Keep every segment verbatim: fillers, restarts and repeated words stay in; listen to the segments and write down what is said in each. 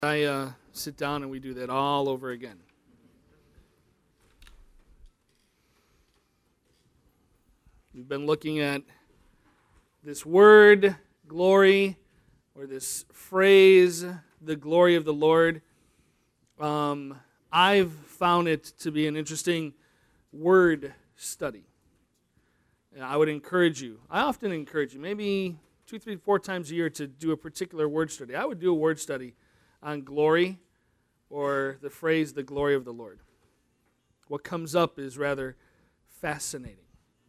I uh, sit down and we do that all over again. We've been looking at this word, glory, or this phrase, the glory of the Lord. Um, I've found it to be an interesting word study. I would encourage you, I often encourage you, maybe two, three, four times a year to do a particular word study. I would do a word study on glory, or the phrase, the glory of the Lord. What comes up is rather fascinating.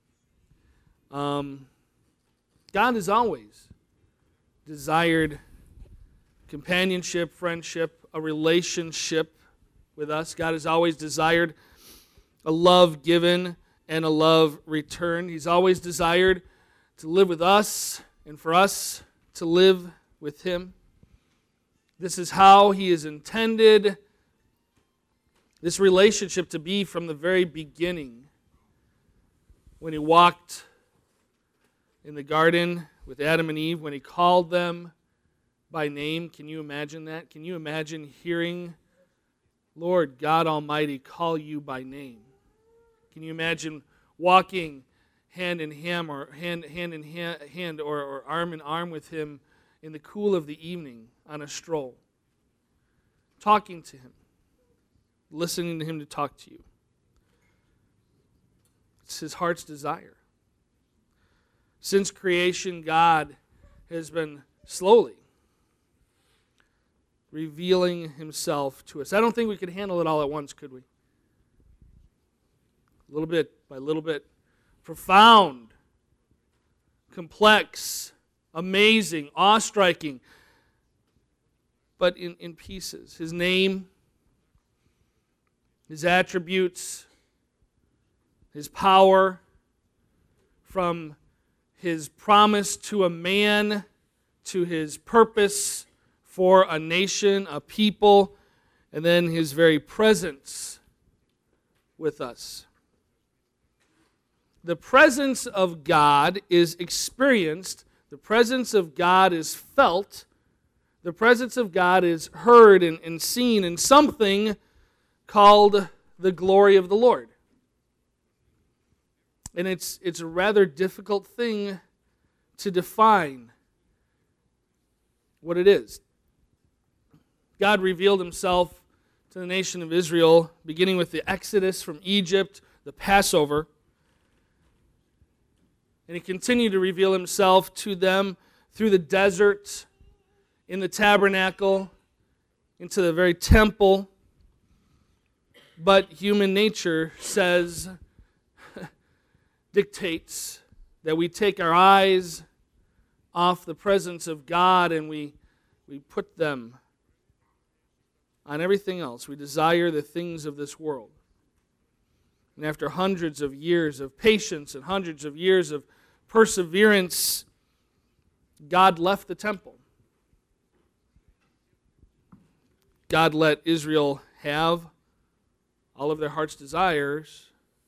Um, God has always desired companionship, friendship, a relationship with us. God has always desired a love given and a love returned. He's always desired to live with us and for us to live with Him. This is how He has intended this relationship to be from the very beginning. When He walked in the garden with Adam and Eve, when He called them by name, can you imagine that? Can you imagine hearing Lord God Almighty call you by name? Can you imagine walking hand in hand or hand, hand in hand, hand or, or arm in arm with Him in the cool of the evening on a stroll, talking to Him, listening to Him to talk to you? It's His heart's desire. Since creation, God has been slowly revealing Himself to us. I don't think we could handle it all at once, could we? Little bit by little bit. Profound, complex, amazing, awe-striking, but in, in pieces. His name, His attributes, His power, from His promise to a man to His purpose for a nation, a people, and then His very presence with us. The presence of God is experienced. The presence of God is felt. The presence of God is heard and, and seen in something called the glory of the Lord. And it's, it's a rather difficult thing to define what it is. God revealed Himself to the nation of Israel, beginning with the Exodus from Egypt, the Passover. And He continued to reveal Himself to them through the desert, in the tabernacle, into the very temple. But human nature says, dictates that we take our eyes off the presence of God and we, we put them on everything else. We desire the things of this world. And after hundreds of years of patience and hundreds of years of perseverance, God left the temple. God let Israel have all of their heart's desires.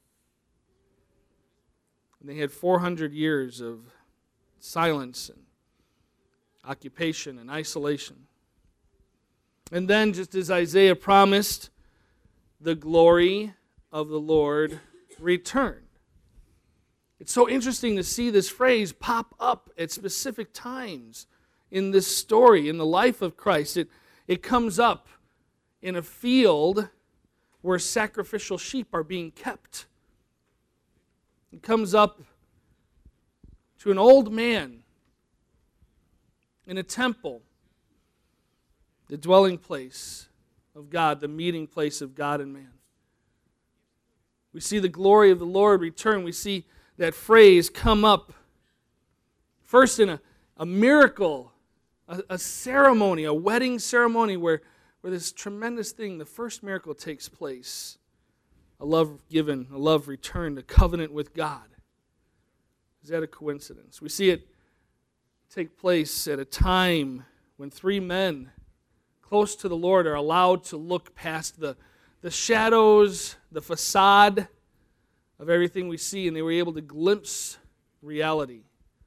And they had four hundred years of silence and occupation and isolation. And then, just as Isaiah promised, the glory of the Lord returned. It's so interesting to see this phrase pop up at specific times in this story, in the life of Christ. It, it comes up in a field where sacrificial sheep are being kept. It comes up to an old man in a temple, the dwelling place of God, the meeting place of God and man. We see the glory of the Lord return. We see that phrase come up first in a, a miracle, a, a ceremony, a wedding ceremony where, where this tremendous thing, the first miracle takes place. A love given, a love returned, a covenant with God. Is that a coincidence? We see it take place at a time when three men close to the Lord are allowed to look past the, the shadows, the facade of everything we see, and they were able to glimpse reality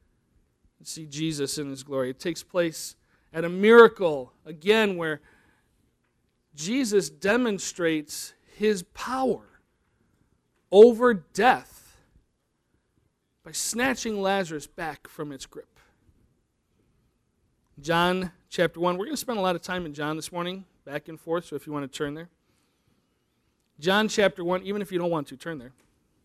and see Jesus in His glory. It takes place at a miracle, again, where Jesus demonstrates his power over death by snatching Lazarus back from its grip. John chapter one. We're going to spend a lot of time in John this morning, back and forth, so if you want to turn there. John chapter one, even if you don't want to, turn there.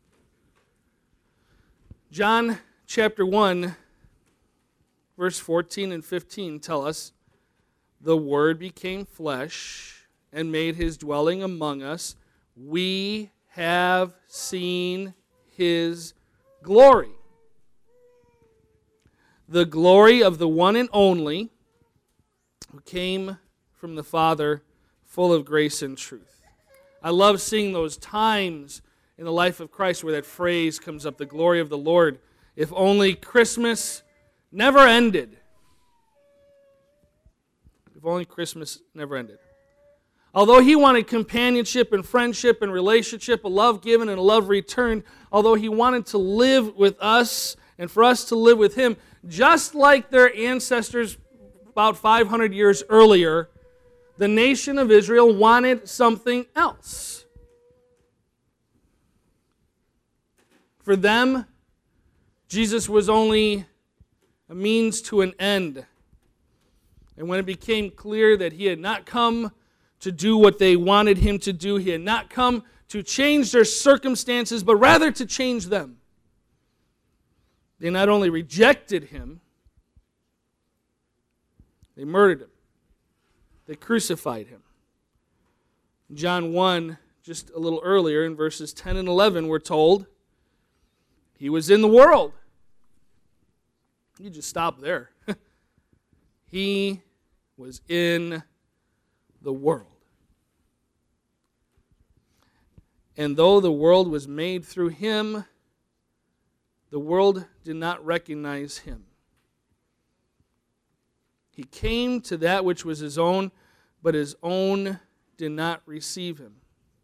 John chapter one, verse fourteen and fifteen tell us, the Word became flesh and made his dwelling among us. We have seen his glory. The glory of the one and only who came from the Father, full of grace and truth. I love seeing those times in the life of Christ where that phrase comes up, the glory of the Lord. If only Christmas never ended. If only Christmas never ended. Although he wanted companionship and friendship and relationship, a love given and a love returned, although he wanted to live with us and for us to live with him, just like their ancestors about five hundred years earlier, the nation of Israel wanted something else. For them, Jesus was only a means to an end. And when it became clear that he had not come to do what they wanted him to do, he had not come to change their circumstances, but rather to change them, they not only rejected him, they murdered him. They crucified him. John one, just a little earlier, in verses ten and eleven, we're told, he was in the world. You just stop there. He was in the world. And though the world was made through him, the world did not recognize him. He came to that which was his own, but his own did not receive him.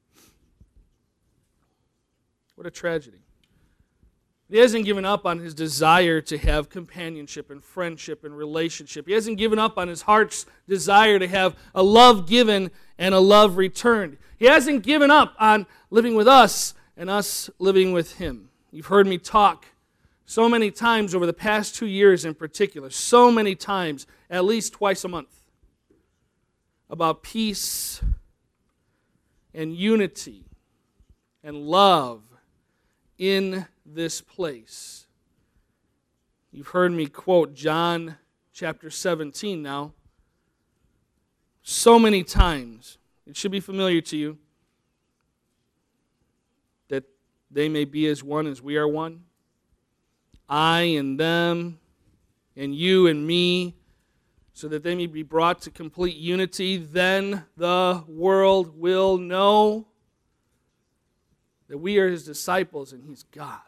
What a tragedy. He hasn't given up on his desire to have companionship and friendship and relationship. He hasn't given up on his heart's desire to have a love given and a love returned. He hasn't given up on living with us and us living with him. You've heard me talk so many times over the past two years in particular, so many times, at least twice a month, about peace and unity and love in this place. You've heard me quote John chapter seventeen now so many times. It should be familiar to you that they may be as one as we are one. I and them, and you and me, so that they may be brought to complete unity. Then the world will know that we are his disciples and he's God.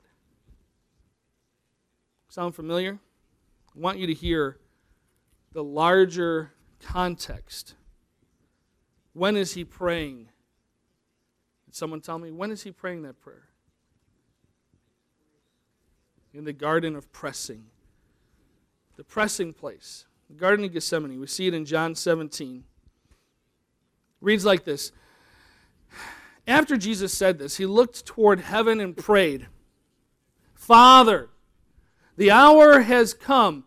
Sound familiar? I want you to hear the larger context. When is he praying? Did someone tell me? When is he praying that prayer? In the Garden of Pressing. The pressing place. The Garden of Gethsemane. We see it in John seventeen. It reads like this. After Jesus said this, he looked toward heaven and prayed, Father, the hour has come.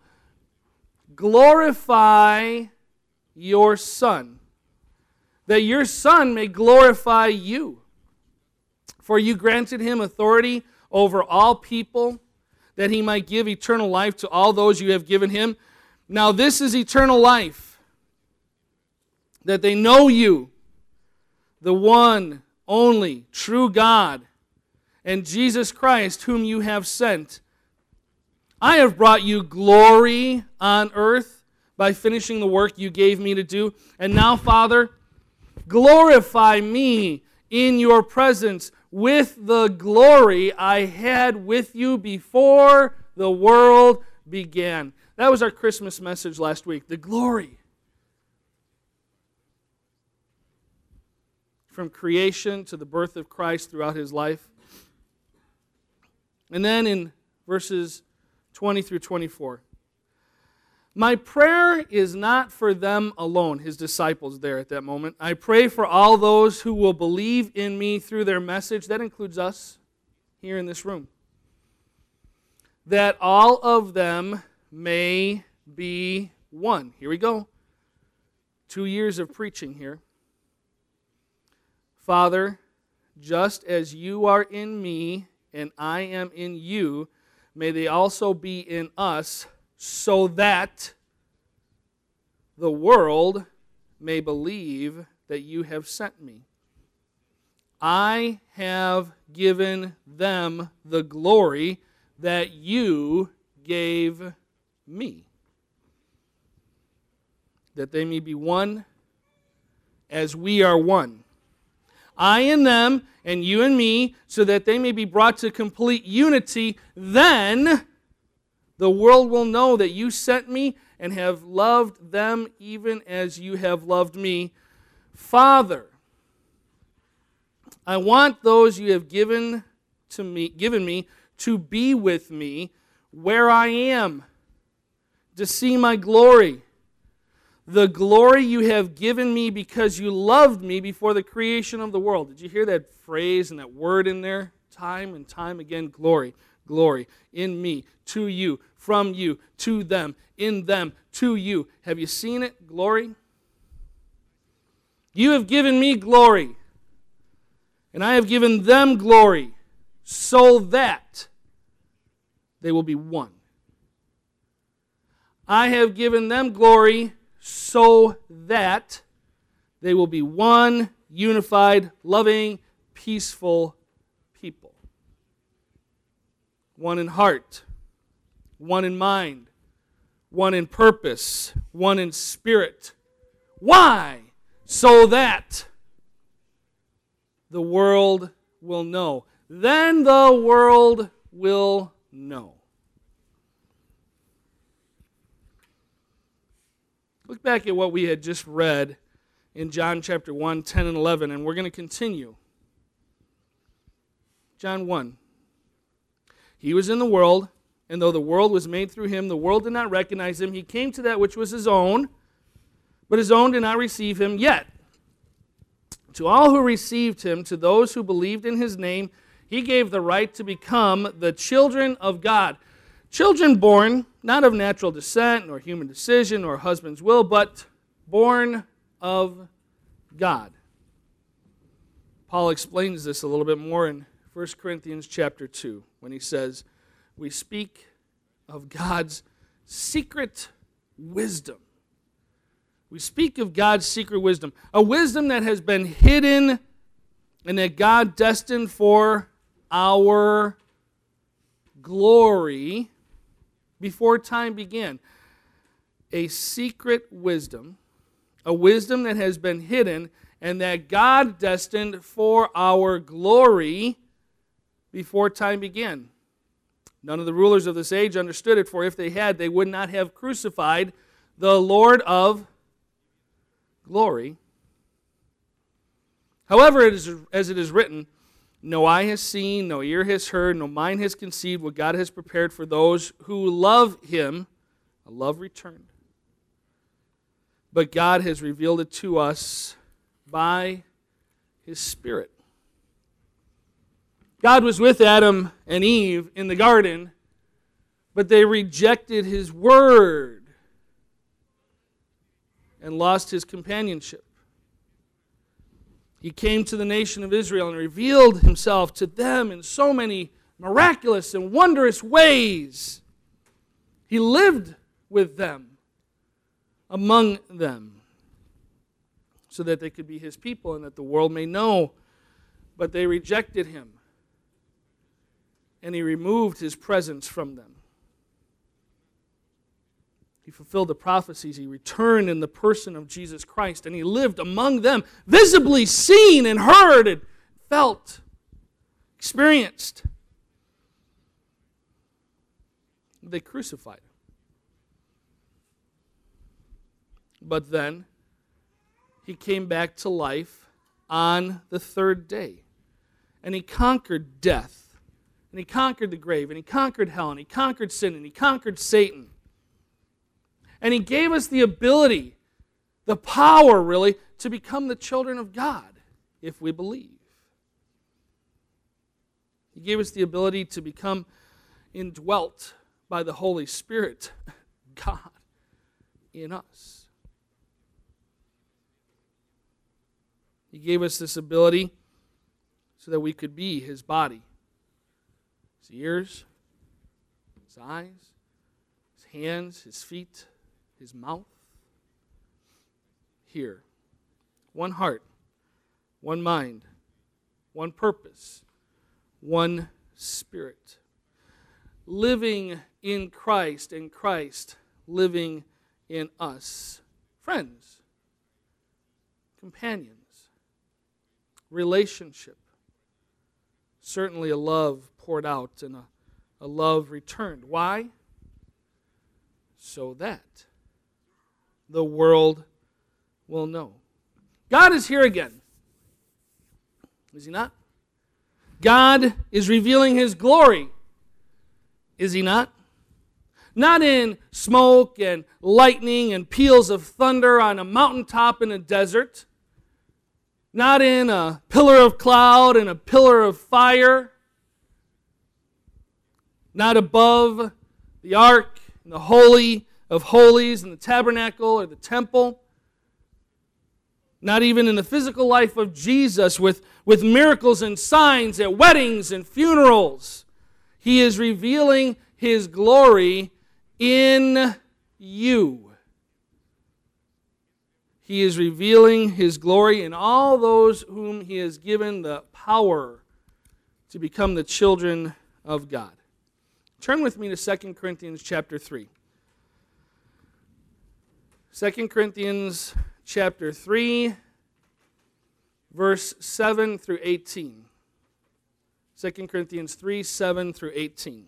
Glorify your Son, that your Son may glorify you. For you granted him authority over all people, that he might give eternal life to all those you have given him. Now this is eternal life, that they know you, the one only true God, and Jesus Christ, whom you have sent. I have brought you glory on earth by finishing the work you gave me to do. And now, Father, glorify me in your presence with the glory I had with you before the world began. That was our Christmas message last week, the glory. From creation to the birth of Christ throughout his life. And then in verses twenty through twenty-four. My prayer is not for them alone, his disciples there at that moment. I pray for all those who will believe in me through their message. That includes us here in this room. That all of them may be one. Here we go. Two years of preaching here. Father, just as you are in me and I am in you, may they also be in us, so that the world may believe that you have sent me. I have given them the glory that you gave me, that they may be one as we are one. I and them, and you and me, so that they may be brought to complete unity. Then the world will know that you sent me and have loved them even as you have loved me. Father, I want those you have given to me, given me to be with me where I am, to see my glory, the glory you have given me because you loved me before the creation of the world. Did you hear that phrase and that word in there? Time and time again, glory. Glory in me, to you, from you, to them, in them, to you. Have you seen it? Glory. You have given me glory, and I have given them glory, so that they will be one. I have given them glory, so that they will be one, unified, loving, peaceful people. One in heart, one in mind, one in purpose, one in spirit. Why? So that the world will know. Then the world will know. Look back at what we had just read in John chapter one, ten and eleven, and we're going to continue. John one. He was in the world, and though the world was made through him, the world did not recognize him. He came to that which was his own, but his own did not receive him yet. To all who received him, to those who believed in his name, he gave the right to become the children of God. Children born, not of natural descent, nor human decision, nor husband's will, but born of God. Paul explains this a little bit more in First Corinthians chapter two, when he says, we speak of God's secret wisdom. We speak of God's secret wisdom, a wisdom that has been hidden and that God destined for our glory before time began. A secret wisdom, a wisdom that has been hidden and that God destined for our glory before time began. None of the rulers of this age understood it, for if they had, they would not have crucified the Lord of glory. However, it is, as it is written, no eye has seen, no ear has heard, no mind has conceived what God has prepared for those who love him, a love returned. But God has revealed it to us by his Spirit. God was with Adam and Eve in the garden, but they rejected his word and lost his companionship. He came to the nation of Israel and revealed himself to them in so many miraculous and wondrous ways. He lived with them, among them, so that they could be his people and that the world may know. But they rejected him, and he removed his presence from them. He fulfilled the prophecies. He returned in the person of Jesus Christ, and he lived among them, visibly seen and heard and felt, experienced. They crucified him. But then he came back to life on the third day, and he conquered death. And he conquered the grave, and he conquered hell, and he conquered sin, and he conquered Satan. And he gave us the ability, the power really, to become the children of God if we believe. He gave us the ability to become indwelt by the Holy Spirit, God, in us. He gave us this ability so that we could be His body, His ears, His eyes, His hands, His feet, His mouth. Here, one heart, one mind, one purpose, one Spirit. Living in Christ and Christ living in us. Friends, companions, relationship, certainly a love poured out and a, a love returned. Why? So that the world will know. God is here again. Is He not? God is revealing His glory. Is He not? Not in smoke and lightning and peals of thunder on a mountaintop in a desert. Not in a pillar of cloud and a pillar of fire. Not above the ark and the holy of holies and the tabernacle or the temple. Not even in the physical life of Jesus with, with miracles and signs at weddings and funerals. He is revealing His glory in you. He is revealing His glory in all those whom He has given the power to become the children of God. Turn with me to Second Corinthians chapter three. Second Corinthians chapter three, verse seven through eighteen. Second Corinthians three, seven through eighteen.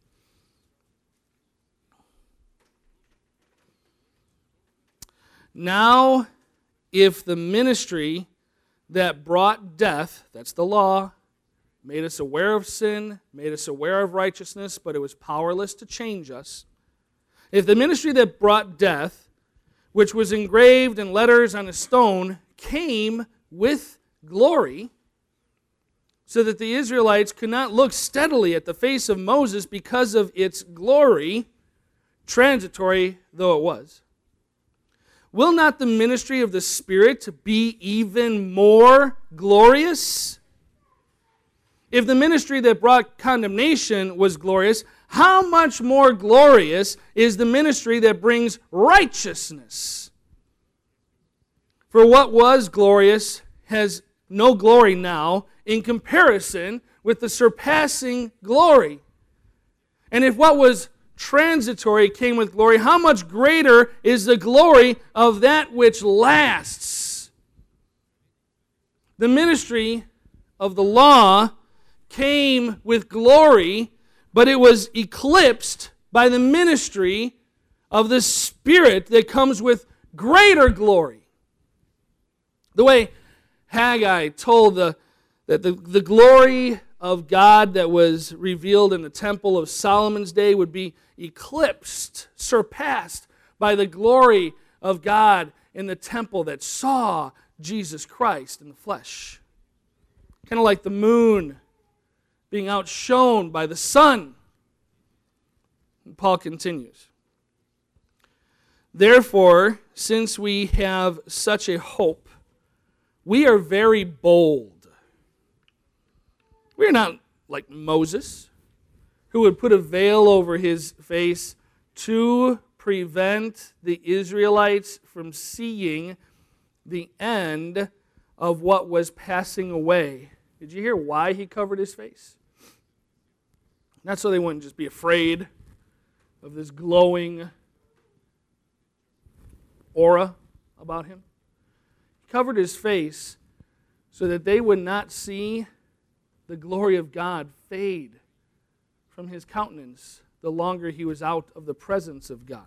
Now, if the ministry that brought death, that's the law, made us aware of sin, made us aware of righteousness, but it was powerless to change us. If the ministry that brought death, which was engraved in letters on a stone, came with glory, so that the Israelites could not look steadily at the face of Moses because of its glory, transitory though it was, will not the ministry of the Spirit be even more glorious? If the ministry that brought condemnation was glorious, how much more glorious is the ministry that brings righteousness? For what was glorious has no glory now in comparison with the surpassing glory. And if what was transitory came with glory, how much greater is the glory of that which lasts? The ministry of the law came with glory, but it was eclipsed by the ministry of the Spirit that comes with greater glory. The way Haggai told the, that the, the glory of God that was revealed in the temple of Solomon's day would be eclipsed, surpassed by the glory of God in the temple that saw Jesus Christ in the flesh. Kind of like the moon being outshone by the sun. And Paul continues. Therefore, since we have such a hope, we are very bold. We are not like Moses, who would put a veil over his face to prevent the Israelites from seeing the end of what was passing away. Did you hear why he covered his face? Not so they wouldn't just be afraid of this glowing aura about him. He covered his face so that they would not see the glory of God fade from his countenance the longer he was out of the presence of God.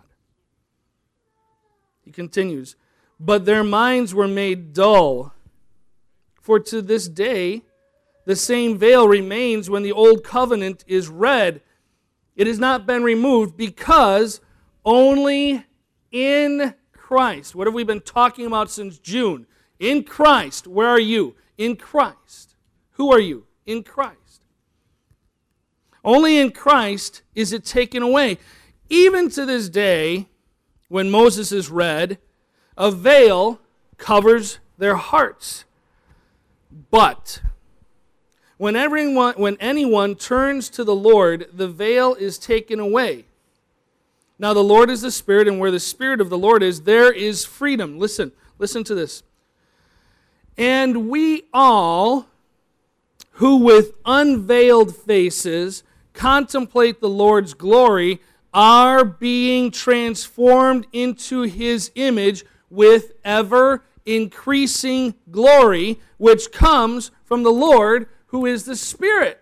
He continues, but their minds were made dull, for to this day the same veil remains when the old covenant is read. It has not been removed because only in Christ. What have we been talking about since June? In Christ. Where are you? In Christ. Who are you? In Christ. Only in Christ is it taken away. Even to this day, when Moses is read, a veil covers their hearts. But when everyone, when anyone turns to the Lord, the veil is taken away. Now the Lord is the Spirit, and where the Spirit of the Lord is, there is freedom. Listen, listen to this. And we all, who with unveiled faces contemplate the Lord's glory, are being transformed into His image with ever increasing glory, which comes from the Lord, who is the Spirit.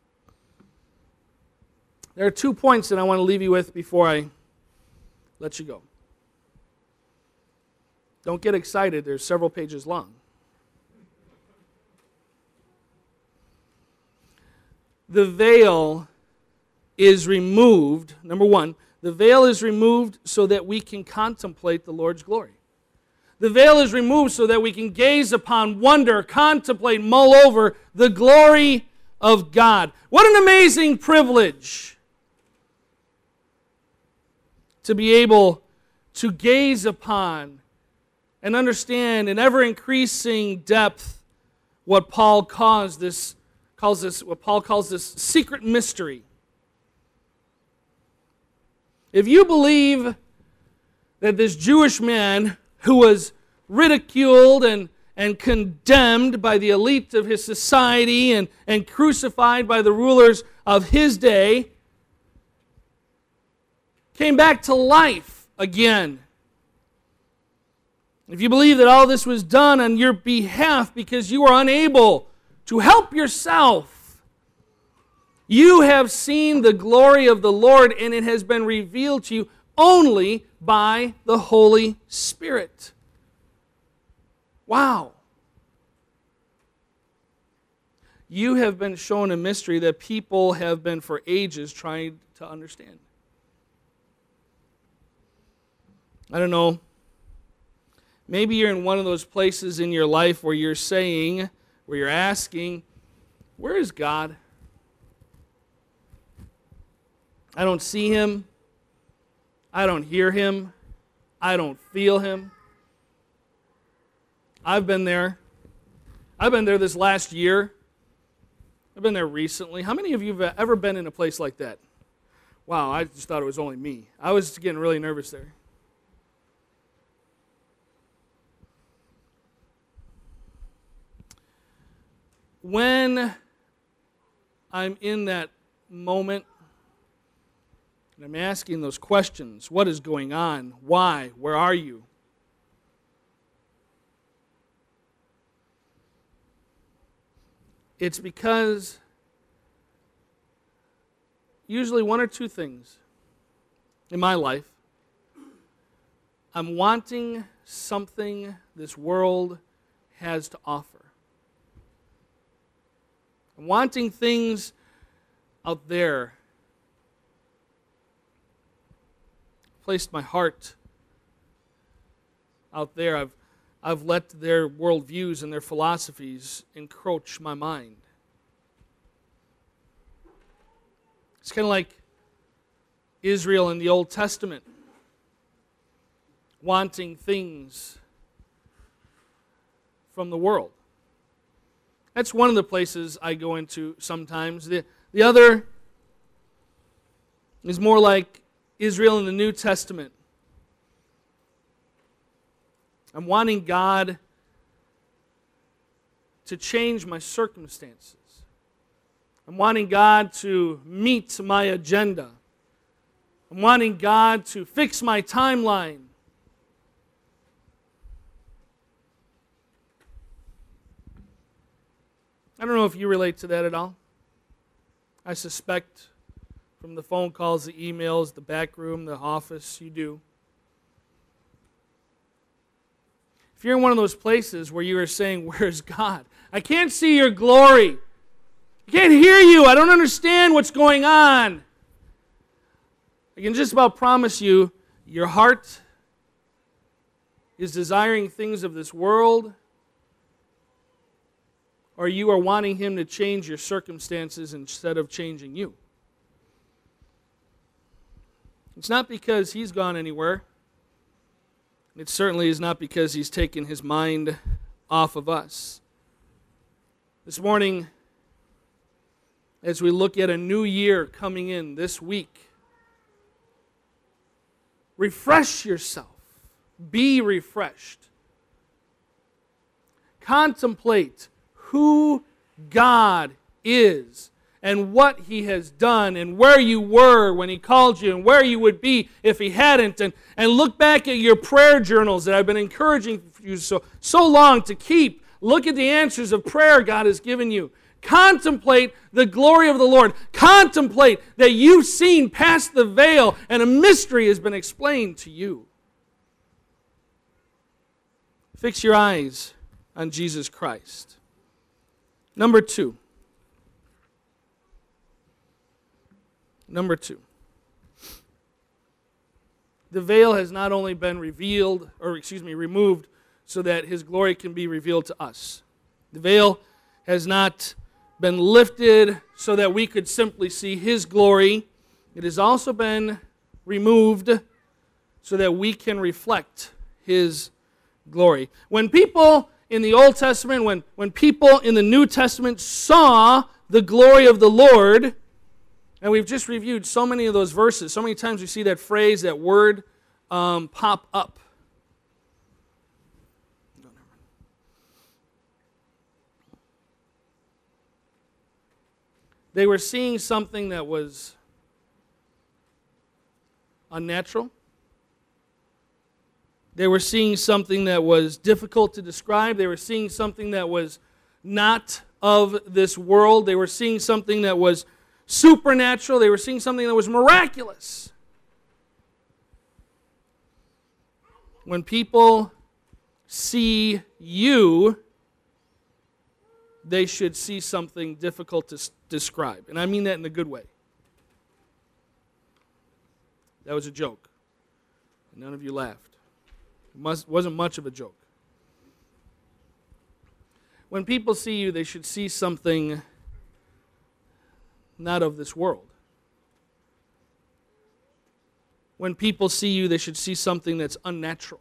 There are two points that I want to leave you with before I let you go. Don't get excited. They're several pages long. The veil is removed. Number one, the veil is removed so that we can contemplate the Lord's glory. The veil is removed so that we can gaze upon, wonder, contemplate, mull over the glory of God. What an amazing privilege to be able to gaze upon and understand in ever-increasing depth what Paul calls this, calls this, what Paul calls this secret mystery. If you believe that this Jewish man who was ridiculed and, and condemned by the elite of his society and, and crucified by the rulers of his day came back to life again, if you believe that all this was done on your behalf because you were unable to help yourself, you have seen the glory of the Lord, and it has been revealed to you only by the Holy Spirit. Wow. You have been shown a mystery that people have been for ages trying to understand. I don't know. Maybe you're in one of those places in your life where you're saying, where you're asking, where is God? I don't see Him. I don't hear Him. I don't feel Him. I've been there. I've been there this last year. I've been there recently. How many of you have ever been in a place like that? Wow, I just thought it was only me. I was getting really nervous there. When I'm in that moment, and I'm asking those questions, what is going on? Why? Where are you? It's because usually one or two things in my life. I'm wanting something this world has to offer. I'm wanting things out there. Placed my heart out there. I've, I've let their worldviews and their philosophies encroach my mind. It's kind of like Israel in the Old Testament, wanting things from the world. That's one of the places I go into sometimes. The, the other is more like Israel in the New Testament. I'm wanting God to change my circumstances. I'm wanting God to meet my agenda. I'm wanting God to fix my timeline. I don't know if you relate to that at all. I suspect from the phone calls, the emails, the back room, the office, you do. If you're in one of those places where you are saying, where's God? I can't see your glory. I can't hear you. I don't understand what's going on. I can just about promise you, your heart is desiring things of this world, or you are wanting Him to change your circumstances instead of changing you. It's not because He's gone anywhere. It certainly is not because He's taken His mind off of us. This morning, as we look at a new year coming in this week, refresh yourself. Be refreshed. Contemplate who God is and what He has done and where you were when He called you and where you would be if He hadn't. And, and look back at your prayer journals that I've been encouraging you so, so long to keep. Look at the answers of prayer God has given you. Contemplate the glory of the Lord. Contemplate that you've seen past the veil and a mystery has been explained to you. Fix your eyes on Jesus Christ. Number two. Number two. The veil has not only been revealed, or excuse me, removed, so that His glory can be revealed to us. The veil has not been lifted so that we could simply see His glory. It has also been removed so that we can reflect His glory. When people in the Old Testament, when, when people in the New Testament saw the glory of the Lord, and we've just reviewed so many of those verses, so many times we see that phrase, that word um, pop up. They were seeing something that was unnatural. They were seeing something that was difficult to describe. They were seeing something that was not of this world. They were seeing something that was supernatural. They were seeing something that was miraculous. When people see you, they should see something difficult to describe. And I mean that in a good way. That was a joke. None of you laughed. It wasn't much of a joke. When people see you, they should see something not of this world. When people see you, they should see something that's unnatural.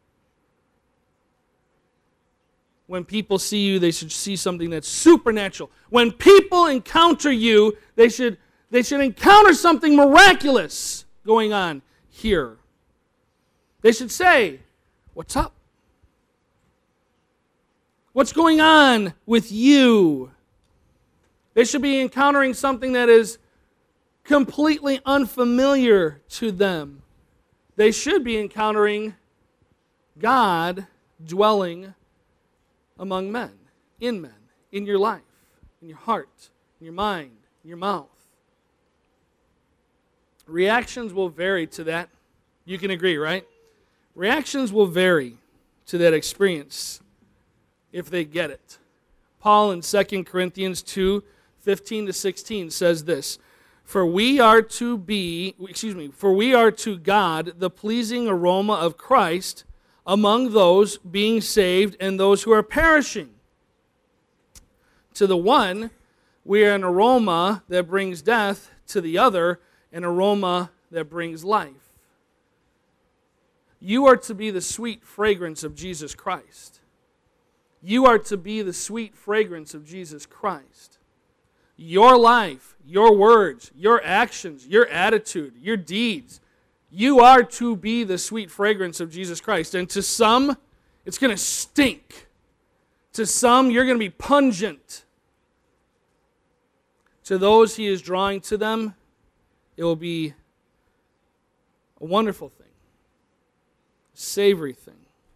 When people see you, they should see something that's supernatural. When people encounter you, they should, they should encounter something miraculous going on here. They should say, "What's up? What's going on with you?" They should be encountering something that is completely unfamiliar to them. They should be encountering God dwelling among men, in men, in your life, in your heart, in your mind, in your mouth. Reactions will vary to that. You can agree, right? Reactions will vary to that experience if they get it. Paul in Second Corinthians two, fifteen to sixteen says this, For we are to be, excuse me, for we are to God the pleasing aroma of Christ among those being saved and those who are perishing. To the one, we are an aroma that brings death, to the other, an aroma that brings life. You are to be the sweet fragrance of Jesus Christ. You are to be the sweet fragrance of Jesus Christ. Your life, your words, your actions, your attitude, your deeds, you are to be the sweet fragrance of Jesus Christ. And to some, it's going to stink. To some, you're going to be pungent. To those He is drawing to them, it will be a wonderful thing, a savory thing.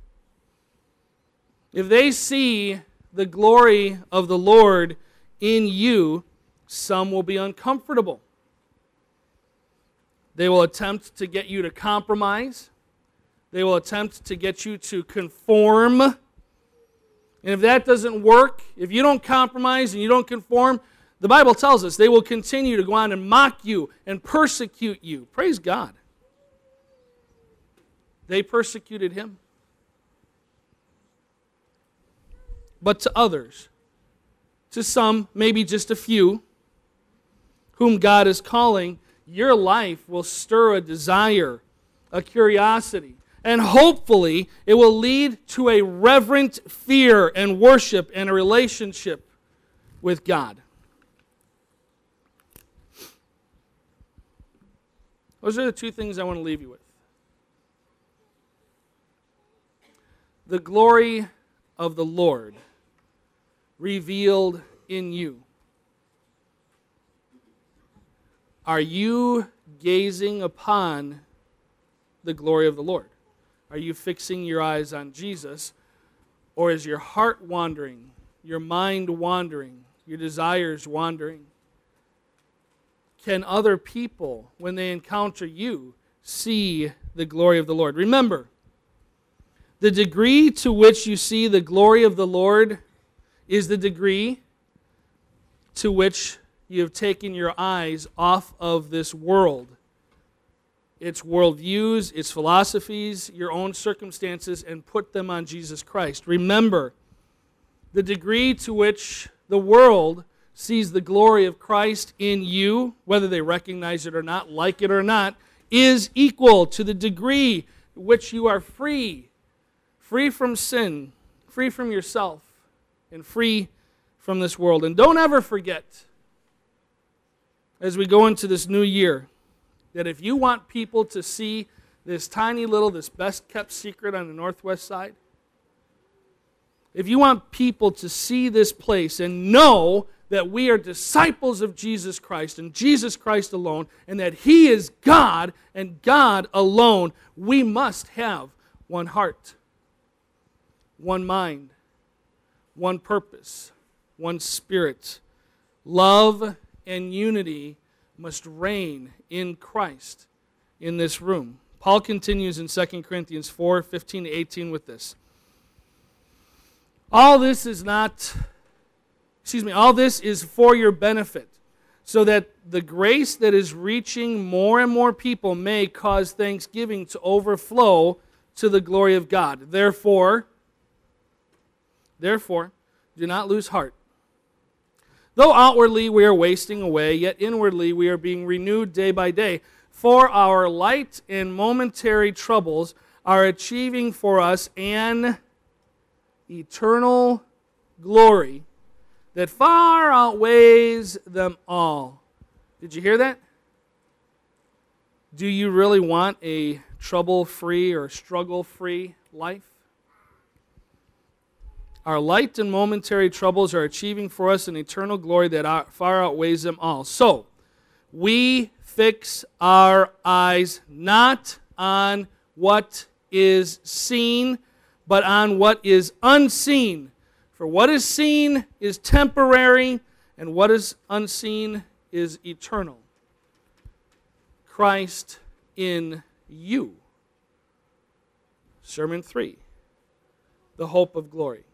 If they see the glory of the Lord in you, some will be uncomfortable. They will attempt to get you to compromise. They will attempt to get you to conform. And if that doesn't work, if you don't compromise and you don't conform, the Bible tells us they will continue to go on and mock you and persecute you. Praise God. They persecuted Him. but to others. To some, maybe just a few, whom God is calling, your life will stir a desire, a curiosity, and hopefully it will lead to a reverent fear and worship and a relationship with God. Those are the two things I want to leave you with. The glory of the Lord revealed in you. Are you gazing upon the glory of the Lord? Are you fixing your eyes on Jesus? Or is your heart wandering, your mind wandering, your desires wandering? Can other people, when they encounter you, see the glory of the Lord? Remember, the degree to which you see the glory of the Lord is the degree to which you have taken your eyes off of this world. Its worldviews, its philosophies, your own circumstances, and put them on Jesus Christ. Remember, the degree to which the world sees the glory of Christ in you, whether they recognize it or not, like it or not, is equal to the degree which you are free. Free from sin, free from yourself, and free from this world. And don't ever forget, as we go into this new year, that if you want people to see this tiny little, this best-kept secret on the northwest side, if you want people to see this place and know that we are disciples of Jesus Christ and Jesus Christ alone, and that He is God and God alone, we must have one heart, one mind, one purpose, one spirit. Love and unity must reign in Christ in this room. Paul continues in Second Corinthians four, fifteen to eighteen with this. All this is not, excuse me, all this is for your benefit, so that the grace that is reaching more and more people may cause thanksgiving to overflow to the glory of God. Therefore, therefore, do not lose heart. Though outwardly we are wasting away, yet inwardly we are being renewed day by day. For our light and momentary troubles are achieving for us an eternal glory that far outweighs them all. Did you hear that? Do you really want a trouble-free or struggle-free life? Our light and momentary troubles are achieving for us an eternal glory that far outweighs them all. So, we fix our eyes not on what is seen, but on what is unseen. For what is seen is temporary, and what is unseen is eternal. Christ in you. Sermon three, the hope of glory.